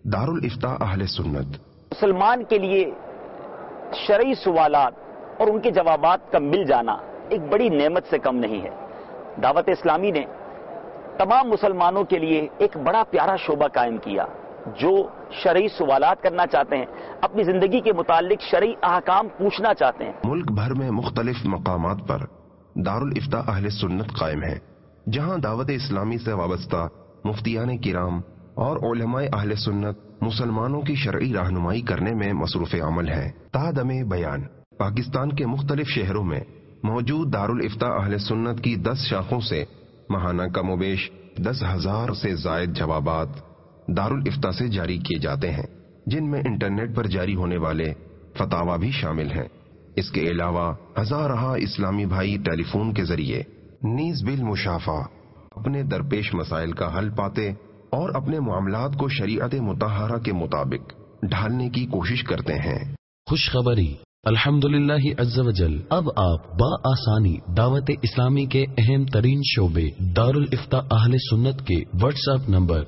दारुल इफ्ता अहले सुन्नत। मुसलमान के लिए शरई सवालात और उनके जवाबात का मिल जाना एक बड़ी नेमत से कम नहीं है। दावत इस्लामी ने तमाम मुसलमानों के लिए एक बड़ा प्यारा शोबा कायम किया। जो शरई सवालात करना चाहते हैं, अपनी जिंदगी के मुतालिक शरई अहकाम पूछना चाहते हैं, मुल्क भर में मुख्तलिफ मकामात पर दारुल इफ्ता अहले सुन्नत कायम है, जहां दावत इस्लामी से वाबस्ता मुफ्तियान किराम और उलमाए अहले सुन्नत मुसलमानों की शरई रहनुमाई करने में मसरूफ अमल है। तादमे बयान पाकिस्तान के मुख्तलिफ शहरों में मौजूद दारुल इफ्ता अहले सुन्नत की 10 शाखों से माहाना कमोबेश 10,000 से जायद जवाबात दारुल इफ्ता से जारी किए जाते हैं, जिनमें इंटरनेट पर जारी होने वाले फतावा भी शामिल हैं। इसके अलावा हजारहा इस्लामी भाई टेलीफोन के जरिए नीज बिल मुशाफा अपने दरपेश मसाइल का हल पाते और अपने मामलात को शरीयत मुतहरा के मुताबिक ढालने की कोशिश करते हैं। खुशखबरी अल्हम्दुलिल्लाह अज़्ज़ वजल, अब आप बआसानी दावत इस्लामी के अहम तरीन शोबे दारुल इफ्ता अहले सुन्नत के व्हाट्सएप नंबर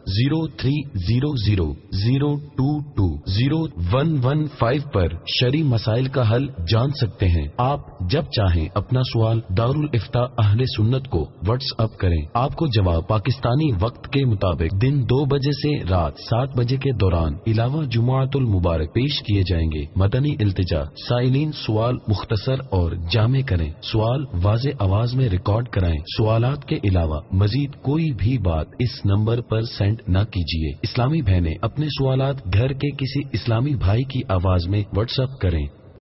0300022015 पर शरी मसाइल का हल जान सकते हैं। आप जब चाहें अपना सवाल दारुल इफ्ता अहले सुन्नत को व्हाट्सएप करें। आपको जवाब पाकिस्तानी वक्त के मुताबिक दिन 2 बजे से रात 7 बजे के दौरान इलावा जुमाअतुल मुबारक पेश किए जाएंगे। मदनी इल्तिजा साइलिन सवाल मुख्तसर और जामे करें। सवाल वाज़े आवाज में रिकॉर्ड कराएं। सवालात के अलावा मजीद कोई भी बात इस नंबर पर सेंड न कीजिए। इस्लामी बहनें अपने सवालात घर के किसी इस्लामी भाई की आवाज में व्हाट्सएप करें।